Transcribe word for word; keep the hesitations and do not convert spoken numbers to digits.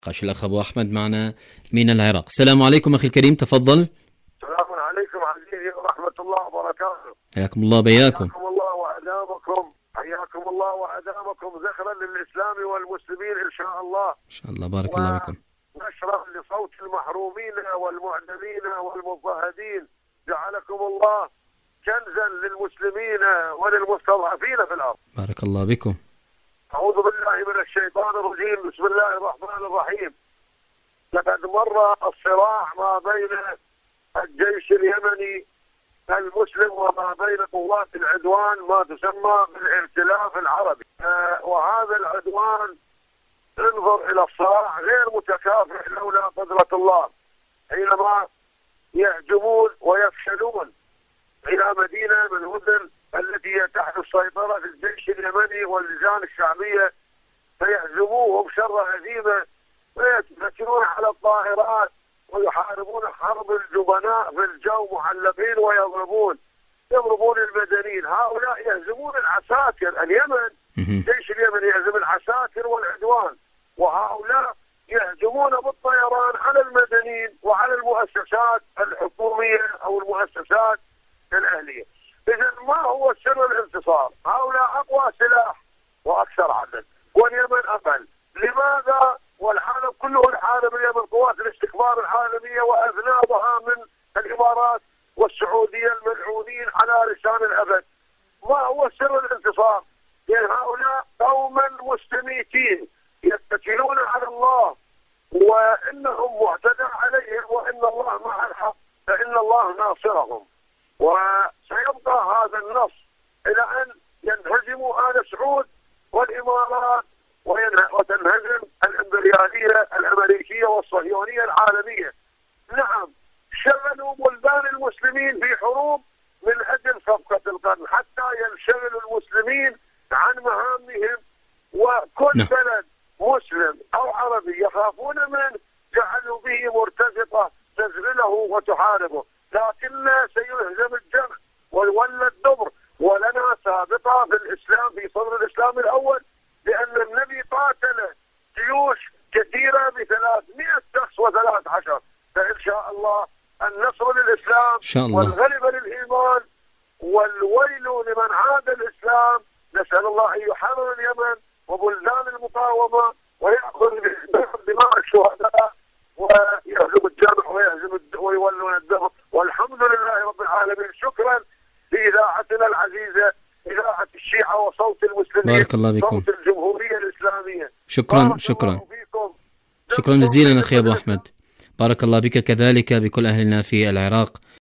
قاش الأخ أبو أحمد معنا من العراق. السلام عليكم أخي الكريم، تفضل. السلام عليكم عزيزي ورحمة الله وبركاته. حياكم الله بياكم. حياكم الله وأدامكم حياكم الله وأدامكم ذخرا للإسلام والمسلمين إن شاء الله. إن شاء الله، بارك الله بكم. نشرا لصوت المحرومين والمعدمين والمضطهدين، جعلكم الله كنزا للمسلمين وللمستضعفين في الأرض. بارك الله بكم. أعوذ بالله من الشيطان الرجيم، بسم الله الرحمن الرحيم. لقد مر الصراع ما بين الجيش اليمني المسلم وما بين قوات العدوان ما تسمى بالائتلاف العربي، آه وهذا العدوان انظر إلى الصراع غير متكافئ لولا قدرة الله، حينما يهجمون ويفشلون إلى مدينة من المدن التي هي تحت السيطرة الجيش اليمني واللجان الشعبية، فيهزموهم شر هزيمة ويتمكنون على الطائرات ويحاربون حرب الجبناء في الجو محلقين ويضربون يضربون المدنيين. هؤلاء يهزمون العساكر، اليمن الجيش اليمني يهزم العساكر والعدوان، وهؤلاء يهجمون بالطيران على المدنيين وعلى المؤسسات الحكومية أو المؤسسات الأهلية. إذن ما هو سر الانتصار؟ هؤلاء أقوى سلاح وأكثر عدد واليمن أقل. لماذا؟ والعالم كله يحارب اليمن، قوات الاستخبار العالمية وأذنابها من الإمارات والسعودية الملعونين على لسان الأبد. ما هو سر الانتصار؟ لأن هؤلاء قوما مستميتين يتكلون على الله وإنهم معتدى عليهم وإن الله مع الحق فإن الله ناصرهم. وسيبقى هذا النص إلى أن ينهزموا آل سعود والإمارات وتنهزم الإمبريالية الأمريكية والصهيونية العالمية. نعم، شغلوا بلدان المسلمين في حروب من أجل صفقة القرن حتى ينشغلوا المسلمين عن مهامهم، وكل نعم. بلد مسلم أو عربي يخافون منه جعلوا به مرتزقة تذلله وتحاربه، لكن سيهزم الجمع ويولى الدبر. ولنا سابقة في الإسلام في صدر الإسلام الأول، لأن النبي قاتل جيوش كثيرة بثلاثمائة شخص وثلاث عشر، فإن شاء الله النصر للإسلام شاء الله. والغلبة للإيمان والويل لمن عاد الإسلام. نسأل الله أن يحرر اليمن وبلدان المقاومة ويأخذ دماء الشهداء ويهزم الجمع ويهزم ويولون الدبر، والحمد لله رب العالمين. شكرا لإذاعتنا العزيزة إذاعة الشيعة وصوت المسلمين، بارك الله بكم. صوت الجمهورية الإسلامية. شكرا شكرا شكرا جزيلا أخي أبو أحمد، بارك الله بك، كذلك بكل أهلنا في العراق.